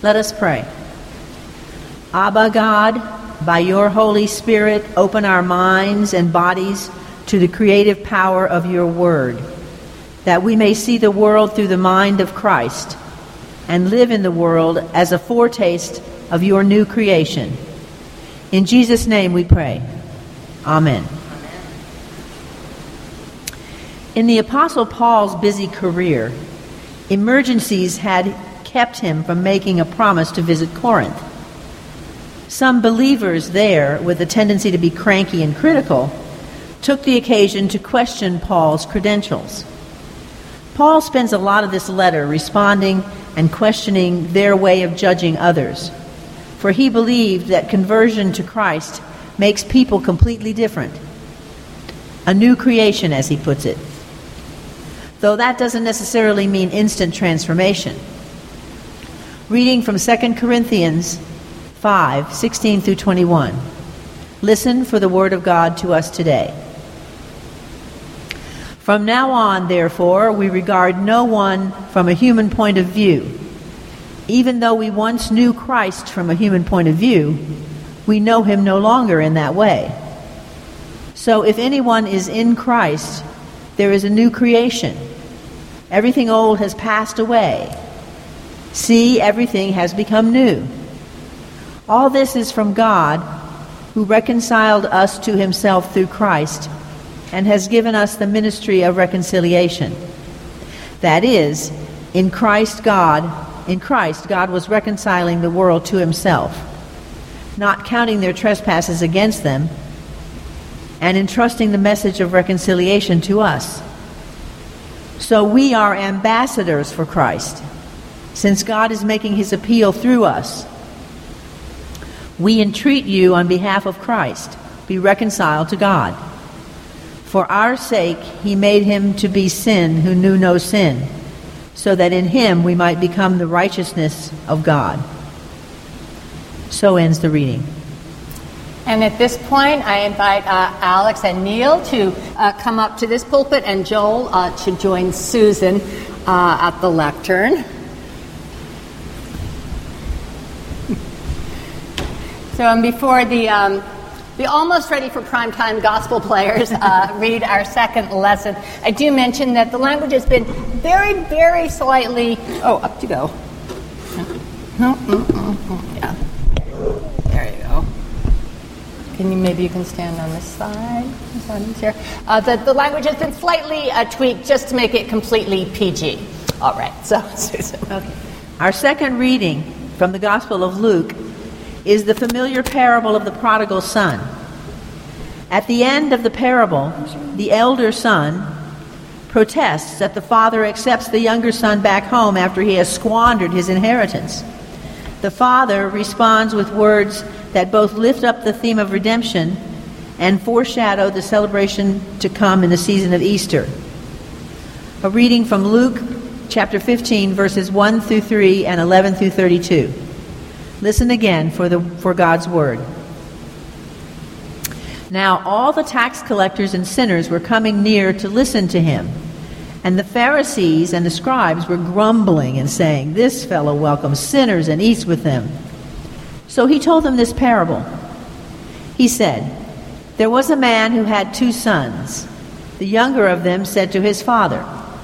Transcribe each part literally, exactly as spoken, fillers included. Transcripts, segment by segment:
Let us pray. Abba God, by your Holy Spirit, open our minds and bodies to the creative power of your word, that we may see the world through the mind of Christ and live in the world as a foretaste of your new creation. In Jesus' name we pray. Amen. In the Apostle Paul's busy career, emergencies had kept him from making a promise to visit Corinth. Some believers there, with a tendency to be cranky and critical, took the occasion to question Paul's credentials. Paul spends a lot of this letter responding and questioning their way of judging others, for he believed that conversion to Christ makes people completely different. A new creation, as he puts it. Though that doesn't necessarily mean instant transformation. Reading from Second Corinthians five, sixteen through twenty-one. Listen for the word of God to us today. From now on, therefore, we regard no one from a human point of view. Even though we once knew Christ from a human point of view, we know him no longer in that way. So if anyone is in Christ, there is a new creation. Everything old has passed away. See, everything has become new. All this is from God, who reconciled us to himself through Christ and has given us the ministry of reconciliation. That is, in Christ God, in Christ God was reconciling the world to himself, not counting their trespasses against them, and entrusting the message of reconciliation to us. So we are ambassadors for Christ, since God is making his appeal through us. We entreat you on behalf of Christ, be reconciled to God. For our sake he made him to be sin who knew no sin, so that in him we might become the righteousness of God. So ends the reading. And at this point, I invite uh, Alex and Neil to uh, come up to this pulpit, and Joel uh, to join Susan uh, at the lectern. So, um, before the um, the almost ready for primetime gospel players uh, read our second lesson, I do mention that the language has been very, very slightly. Oh, up you go. Yeah. There you go. Can you, maybe you can stand on this side? This one is here. Uh, the, the language has been slightly uh, tweaked just to make it completely P G. All right, so Susan. Okay. Our second reading from the Gospel of Luke is the familiar parable of the prodigal son. At the end of the parable, the elder son protests that the father accepts the younger son back home after he has squandered his inheritance. The father responds with words that both lift up the theme of redemption and foreshadow the celebration to come in the season of Easter. A reading from Luke chapter fifteen, verses one through three and eleven through thirty-two. Listen again for the for God's word. Now all the tax collectors and sinners were coming near to listen to him, and the Pharisees and the scribes were grumbling and saying, "This fellow welcomes sinners and eats with them." So he told them this parable. He said, "There was a man who had two sons. The younger of them said to his father,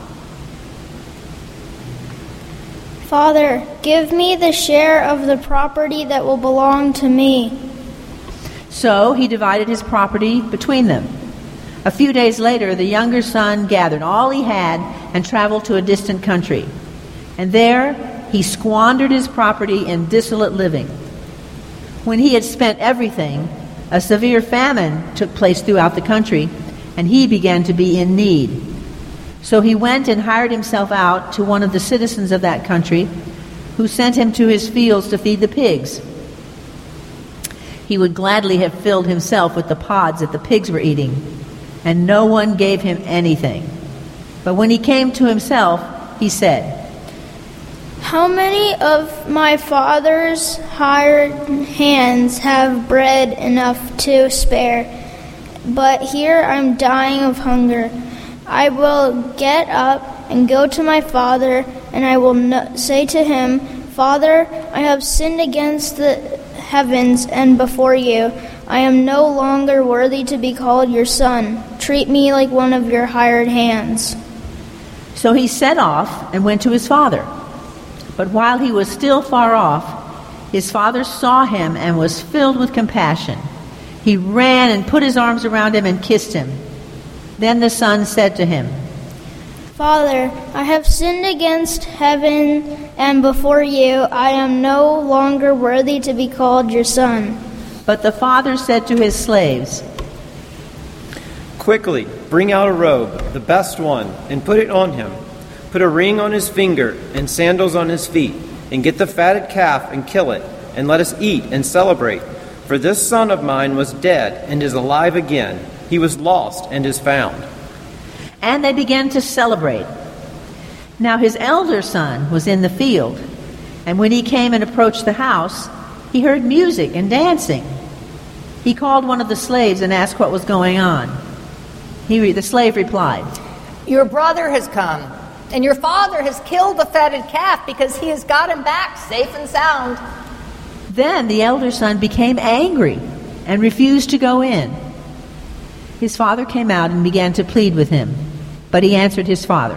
'Father, give me the share of the property that will belong to me.' So he divided his property between them. A few days later, the younger son gathered all he had and traveled to a distant country. And there he squandered his property in dissolute living. When he had spent everything, a severe famine took place throughout the country, and he began to be in need. So he went and hired himself out to one of the citizens of that country, who sent him to his fields to feed the pigs. He would gladly have filled himself with the pods that the pigs were eating, and no one gave him anything. But when he came to himself, he said, How many of my father's hired hands have bread enough to spare? But here I'm dying of hunger. I will get up and go to my father, and I will no- say to him, Father, I have sinned against the heavens and before you. I am no longer worthy to be called your son. Treat me like one of your hired hands." So he set off and went to his father. But while he was still far off, his father saw him and was filled with compassion. He ran and put his arms around him and kissed him. Then the son said to him, "Father, I have sinned against heaven and before you. I am no longer worthy to be called your son." But the father said to his slaves, "Quickly, bring out a robe, the best one, and put it on him. Put a ring on his finger and sandals on his feet, and get the fatted calf and kill it, and let us eat and celebrate. For this son of mine was dead and is alive again. He was lost and is found." And they began to celebrate. Now his elder son was in the field, and when he came and approached the house, he heard music and dancing. He called one of the slaves and asked what was going on. He, the slave replied, "Your brother has come, and your father has killed the fatted calf because he has got him back safe and sound." Then the elder son became angry and refused to go in. His father came out and began to plead with him, but he answered his father,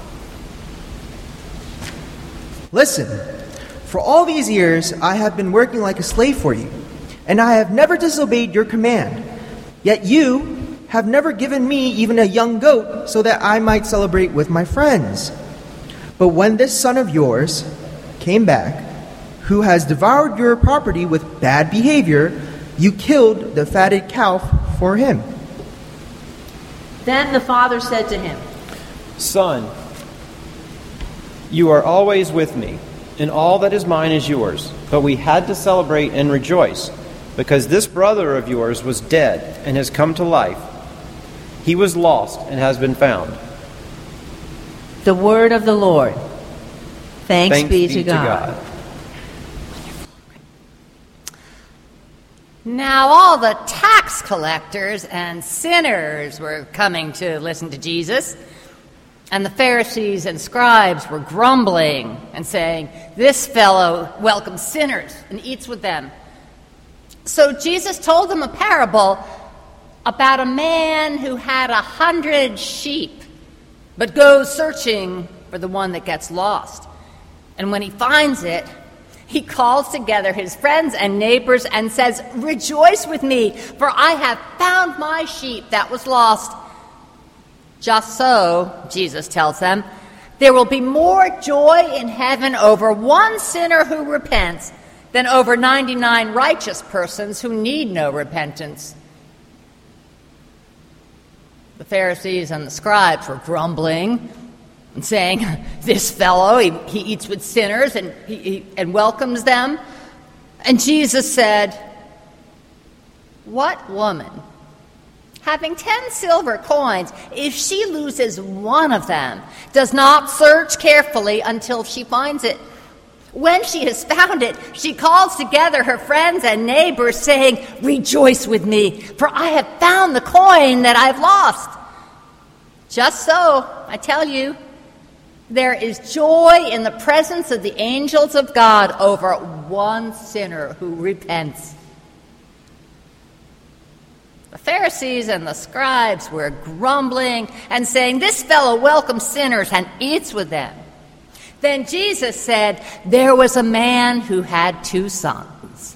"Listen, for all these years I have been working like a slave for you, and I have never disobeyed your command. Yet you have never given me even a young goat so that I might celebrate with my friends. But when this son of yours came back, who has devoured your property with bad behavior, you killed the fatted calf for him." Then the father said to him, "Son, you are always with me, and all that is mine is yours. But we had to celebrate and rejoice, because this brother of yours was dead and has come to life. He was lost and has been found." The word of the Lord. Thanks, Thanks be, be to, to God. God. Now all the tax collectors and sinners were coming to listen to Jesus, and the Pharisees and scribes were grumbling and saying, "This fellow welcomes sinners and eats with them." So Jesus told them a parable about a man who had a hundred sheep, but goes searching for the one that gets lost. And when he finds it, he calls together his friends and neighbors and says, "Rejoice with me, for I have found my sheep that was lost." Just so, Jesus tells them, there will be more joy in heaven over one sinner who repents than over ninety-nine righteous persons who need no repentance. The Pharisees and the scribes were grumbling and saying, "This fellow, he, he eats with sinners and, he, he, and welcomes them." And Jesus said, "What woman, having ten silver coins, if she loses one of them, does not search carefully until she finds it? When she has found it, she calls together her friends and neighbors, saying, 'Rejoice with me, for I have found the coin that I've lost.' Just so, I tell you, there is joy in the presence of the angels of God over one sinner who repents." The Pharisees and the scribes were grumbling and saying, "This fellow welcomes sinners and eats with them." Then Jesus said, "There was a man who had two sons."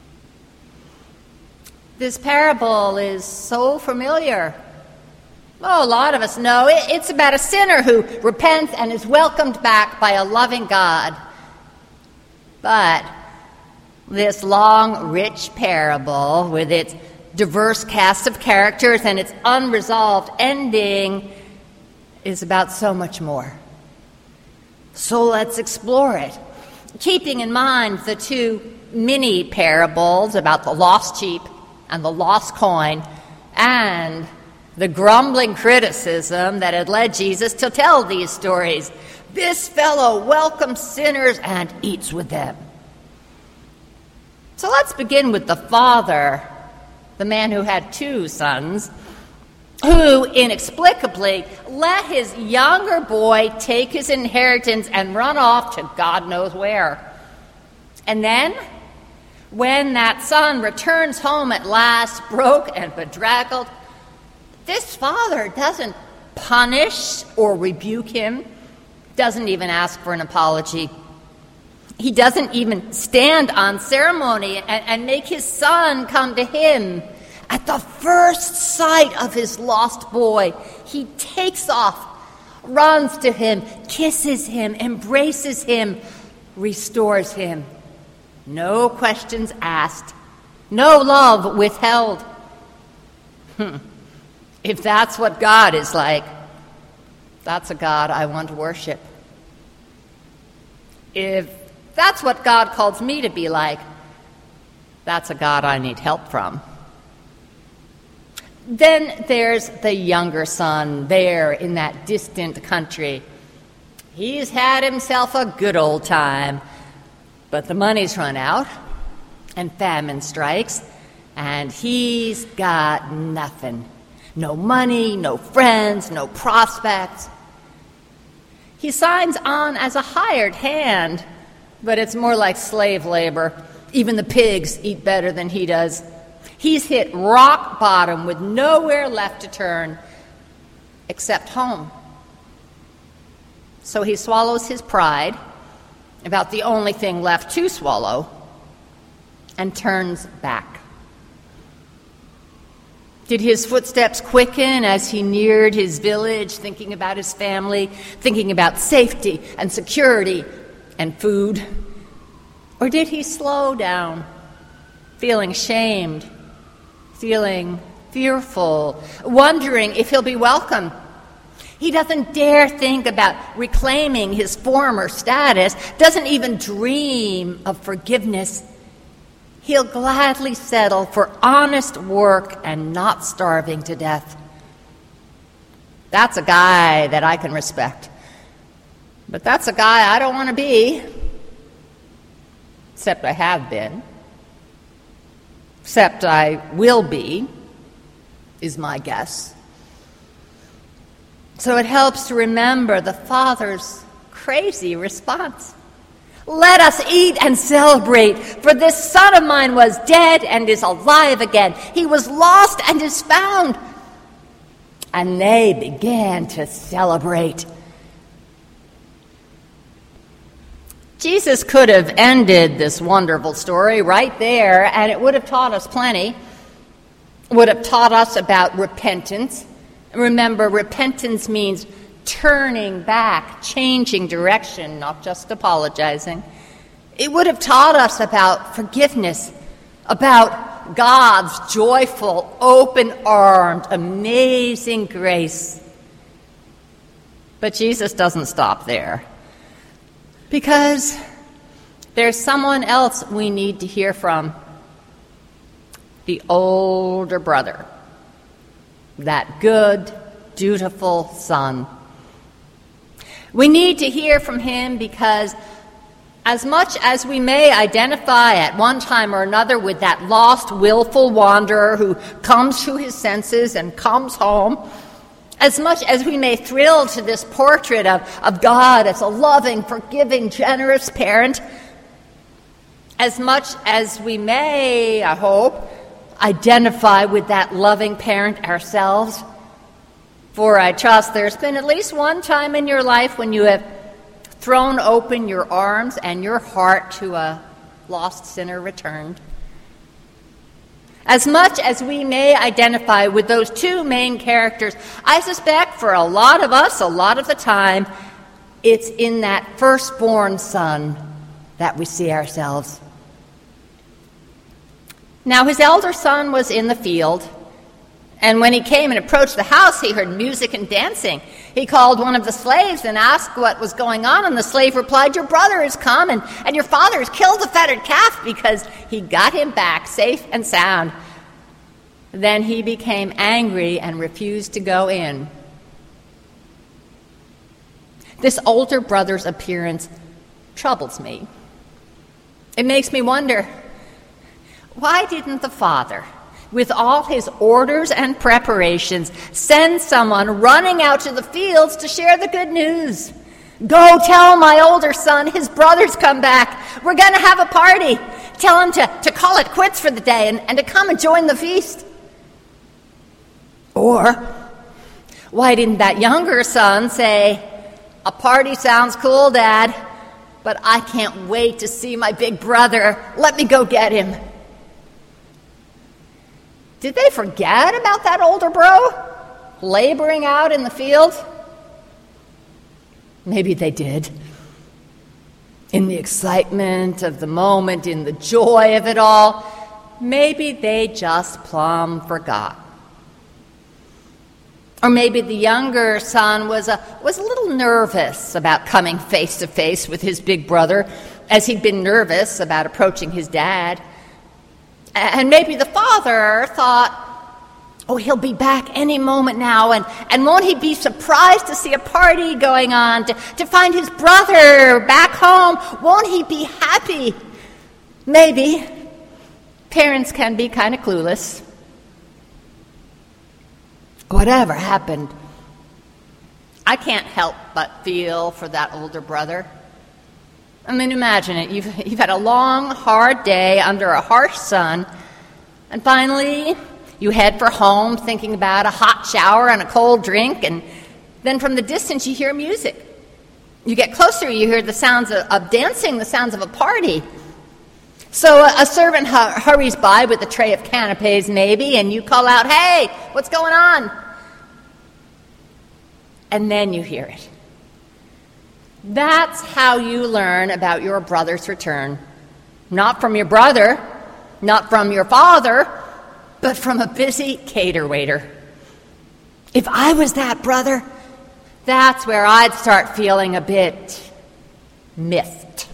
This parable is so familiar. Oh, a lot of us know it. It's about a sinner who repents and is welcomed back by a loving God. But this long, rich parable, with its diverse cast of characters and its unresolved ending, is about so much more. So let's explore it, keeping in mind the two mini parables about the lost sheep and the lost coin, and the grumbling criticism that had led Jesus to tell these stories. This fellow welcomes sinners and eats with them. So let's begin with the father, the man who had two sons, who inexplicably let his younger boy take his inheritance and run off to God knows where. And then, when that son returns home at last, broke and bedraggled, this father doesn't punish or rebuke him, doesn't even ask for an apology. He doesn't even stand on ceremony and, and make his son come to him. At the first sight of his lost boy, he takes off, runs to him, kisses him, embraces him, restores him. No questions asked, no love withheld. Hmm. If that's what God is like, that's a God I want to worship. If that's what God calls me to be like, that's a God I need help from. Then there's the younger son there in that distant country. He's had himself a good old time, but the money's run out, and famine strikes, and he's got nothing. No money, no friends, no prospects. He signs on as a hired hand, but it's more like slave labor. Even the pigs eat better than he does. He's hit rock bottom with nowhere left to turn except home. So he swallows his pride, about the only thing left to swallow, and turns back. Did his footsteps quicken as he neared his village, thinking about his family, thinking about safety and security and food? Or did he slow down, feeling shamed, feeling fearful, wondering if he'll be welcome? He doesn't dare think about reclaiming his former status, doesn't even dream of forgiveness. He'll gladly settle for honest work and not starving to death. That's a guy that I can respect. But that's a guy I don't want to be. Except I have been. Except I will be, is my guess. So it helps to remember the father's crazy response. Let us eat and celebrate, for this son of mine was dead and is alive again. He was lost and is found. And they began to celebrate. Jesus could have ended this wonderful story right there, and it would have taught us plenty. It would have taught us about repentance. Remember, repentance means turning back, changing direction, not just apologizing. It would have taught us about forgiveness, about God's joyful, open-armed, amazing grace. But Jesus doesn't stop there, because there's someone else we need to hear from, the older brother, that good, dutiful son. We need to hear from him because as much as we may identify at one time or another with that lost, willful wanderer who comes to his senses and comes home, as much as we may thrill to this portrait of, of God as a loving, forgiving, generous parent, as much as we may, I hope, identify with that loving parent ourselves, for I trust there's been at least one time in your life when you have thrown open your arms and your heart to a lost sinner returned. As much as we may identify with those two main characters, I suspect for a lot of us, a lot of the time, it's in that firstborn son that we see ourselves. Now, his elder son was in the field, and when he came and approached the house, he heard music and dancing. He called one of the slaves and asked what was going on, and the slave replied, "Your brother has come, and, and your father has killed the fatted calf because he got him back safe and sound." Then he became angry and refused to go in. This older brother's appearance troubles me. It makes me wonder, why didn't the father, with all his orders and preparations, send someone running out to the fields to share the good news? Go tell my older son his brother's come back. We're going to have a party. Tell him to, to call it quits for the day and, and to come and join the feast. Or, why didn't that younger son say, a party sounds cool, Dad, but I can't wait to see my big brother. Let me go get him. Did they forget about that older bro laboring out in the field? Maybe they did. In the excitement of the moment, in the joy of it all, maybe they just plumb forgot. Or maybe the younger son was a, was a little nervous about coming face to face with his big brother, as he'd been nervous about approaching his dad. And maybe the father thought, oh, he'll be back any moment now, and, and won't he be surprised to see a party going on, to, to find his brother back home? Won't he be happy? Maybe. Parents can be kind of clueless. Whatever happened, I can't help but feel for that older brother. I mean, imagine it. You've, you've had a long, hard day under a harsh sun, and finally you head for home thinking about a hot shower and a cold drink, and then from the distance you hear music. You get closer, you hear the sounds of, of dancing, the sounds of a party. So a, a servant hu- hurries by with a tray of canapes maybe, and you call out, "Hey, what's going on?" And then you hear it. That's how you learn about your brother's return. Not from your brother, not from your father, but from a busy cater waiter. If I was that brother, that's where I'd start feeling a bit miffed.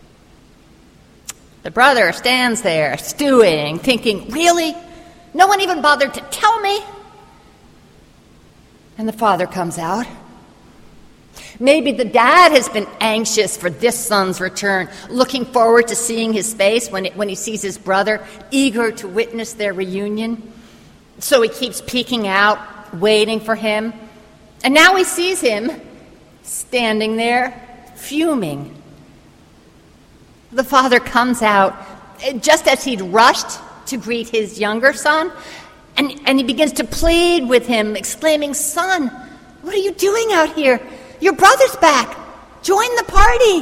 The brother stands there, stewing, thinking, really? No one even bothered to tell me? And the father comes out. Maybe the dad has been anxious for this son's return, looking forward to seeing his face when, it, when he sees his brother, eager to witness their reunion. So he keeps peeking out, waiting for him. And now he sees him standing there, fuming. The father comes out just as he'd rushed to greet his younger son, and, and he begins to plead with him, exclaiming, "Son, what are you doing out here? Your brother's back. Join the party."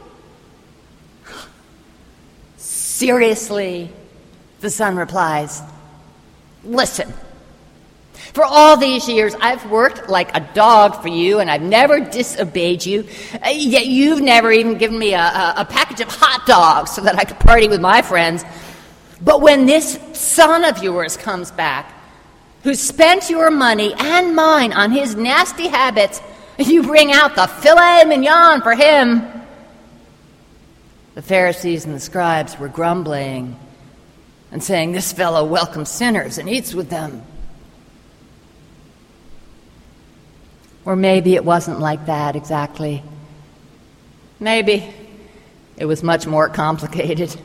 "Seriously," the son replies, "listen. For all these years, I've worked like a dog for you, and I've never disobeyed you, yet you've never even given me a, a, a package of hot dogs so that I could party with my friends. But when this son of yours comes back, who spent your money and mine on his nasty habits, you bring out the filet mignon for him." The Pharisees and the scribes were grumbling and saying, "This fellow welcomes sinners and eats with them." Or maybe it wasn't like that exactly. Maybe it was much more complicated.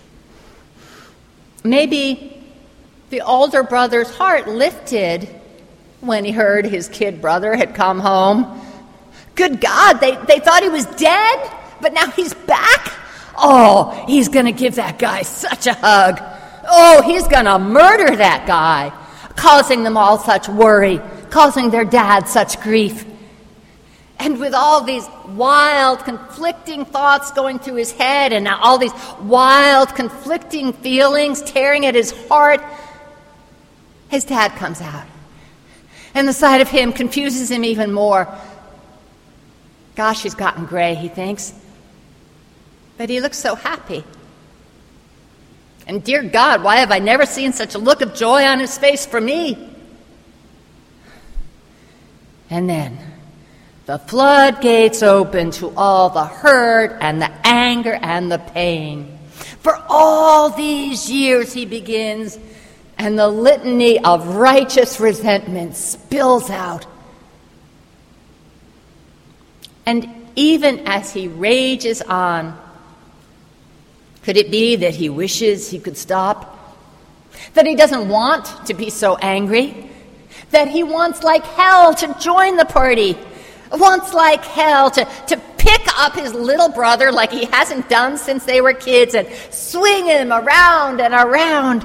Maybe the older brother's heart lifted when he heard his kid brother had come home. Good God, they, they thought he was dead, but now he's back? Oh, he's going to give that guy such a hug. Oh, he's going to murder that guy, causing them all such worry, causing their dad such grief. And with all these wild, conflicting thoughts going through his head, and all these wild, conflicting feelings tearing at his heart, his dad comes out. And the sight of him confuses him even more. Gosh, he's gotten gray, he thinks. But he looks so happy. And dear God, why have I never seen such a look of joy on his face for me? And then the floodgates open to all the hurt and the anger and the pain. For all these years, he begins, and the litany of righteous resentment spills out. And even as he rages on, could it be that he wishes he could stop? That he doesn't want to be so angry? That he wants like hell to join the party, wants like hell to, to pick up his little brother like he hasn't done since they were kids and swing him around and around.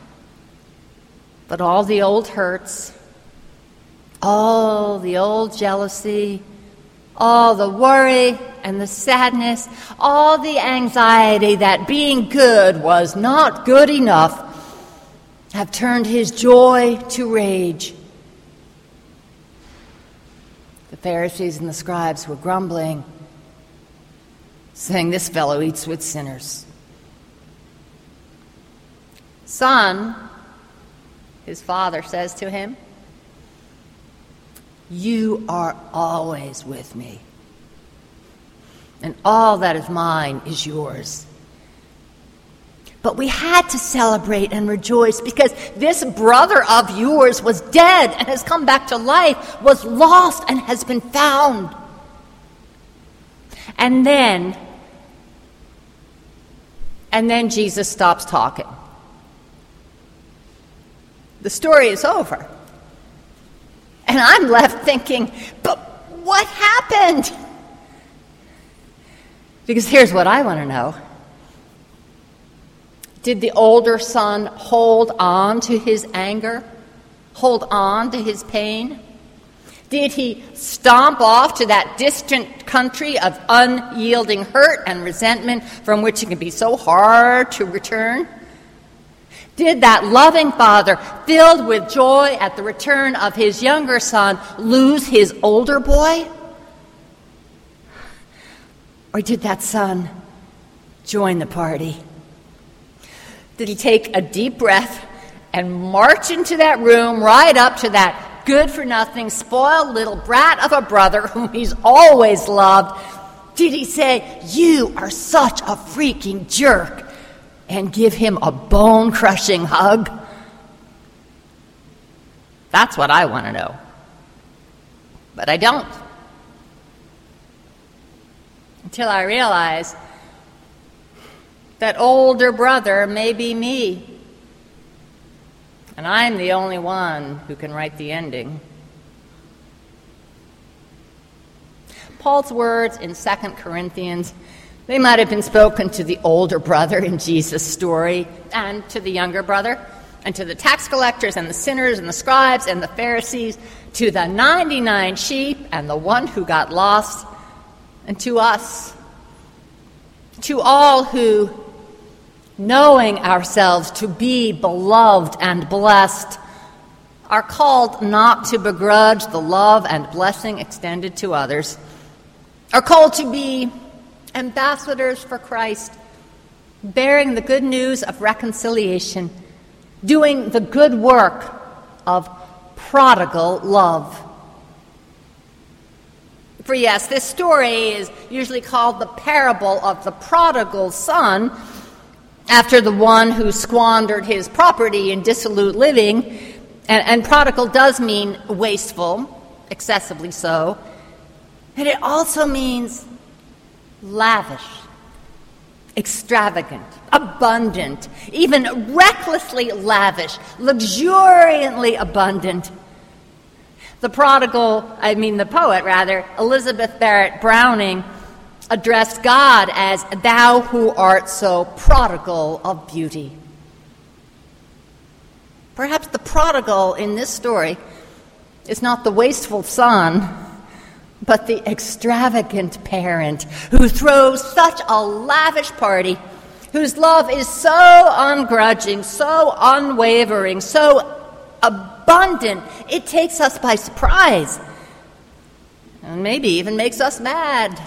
But all the old hurts, all the old jealousy, all the worry and the sadness, all the anxiety that being good was not good enough have turned his joy to rage. The Pharisees and the scribes were grumbling, saying, "This fellow eats with sinners." "Son," his father says to him, "you are always with me, and all that is mine is yours." But we had to celebrate and rejoice because this brother of yours was dead and has come back to life, was lost and has been found. And then, and then Jesus stops talking. The story is over. And I'm left thinking, but what happened? Because here's what I want to know. Did the older son hold on to his anger? Hold on to his pain? Did he stomp off to that distant country of unyielding hurt and resentment from which it can be so hard to return? Did that loving father, filled with joy at the return of his younger son, lose his older boy? Or did that son join the party? Did he take a deep breath and march into that room, right up to that good-for-nothing, spoiled little brat of a brother whom he's always loved? Did he say, "You are such a freaking jerk," and give him a bone-crushing hug? That's what I want to know. But I don't. Until I realize that older brother may be me, and I'm the only one who can write the ending. Paul's words in Second Corinthians, they might have been spoken to the older brother in Jesus' story, and to the younger brother, and to the tax collectors and the sinners and the scribes and the Pharisees, to the ninety-nine sheep and the one who got lost, and to us, to all who, knowing ourselves to be beloved and blessed, are called not to begrudge the love and blessing extended to others, are called to be ambassadors for Christ, bearing the good news of reconciliation, doing the good work of prodigal love. For yes, this story is usually called the parable of the prodigal son, after the one who squandered his property in dissolute living. And, and prodigal does mean wasteful, excessively so. And it also means lavish, extravagant, abundant, even recklessly lavish, luxuriantly abundant. The prodigal, I mean the poet rather, Elizabeth Barrett Browning, addressed God as "Thou who art so prodigal of beauty." Perhaps the prodigal in this story is not the wasteful son, but the extravagant parent who throws such a lavish party, whose love is so ungrudging, so unwavering, so abundant, it takes us by surprise, and maybe even makes us mad.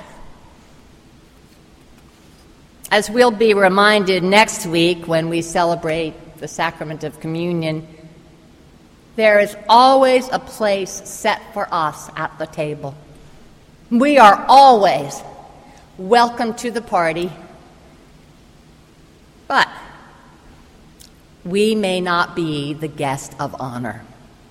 As we'll be reminded next week when we celebrate the sacrament of communion, there is always a place set for us at the table. We are always welcome to the party, but we may not be the guest of honor.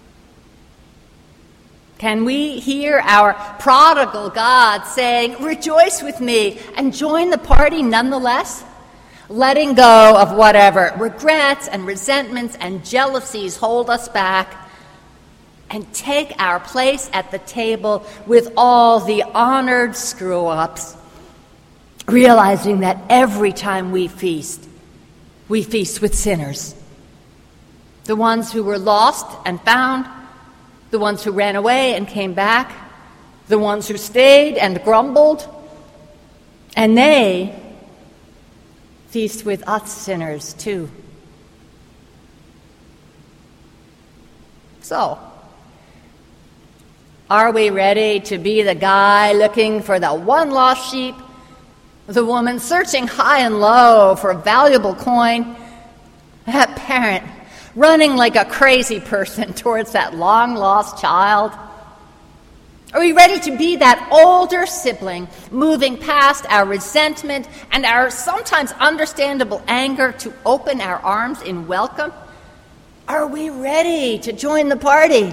Can we hear our prodigal God saying, "Rejoice with me," and join the party nonetheless, letting go of whatever regrets and resentments and jealousies hold us back, and take our place at the table with all the honored screw-ups, realizing that every time we feast, we feast with sinners. The ones who were lost and found, the ones who ran away and came back, the ones who stayed and grumbled, and they feast with us sinners too. So, are we ready to be the guy looking for the one lost sheep, the woman searching high and low for a valuable coin, that parent running like a crazy person towards that long-lost child? Are we ready to be that older sibling moving past our resentment and our sometimes understandable anger to open our arms in welcome? Are we ready to join the party?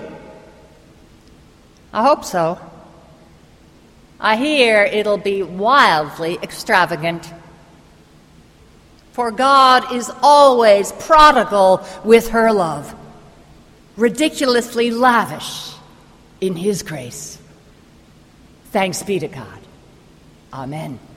I hope so. I hear it'll be wildly extravagant. For God is always prodigal with her love, ridiculously lavish in his grace. Thanks be to God. Amen.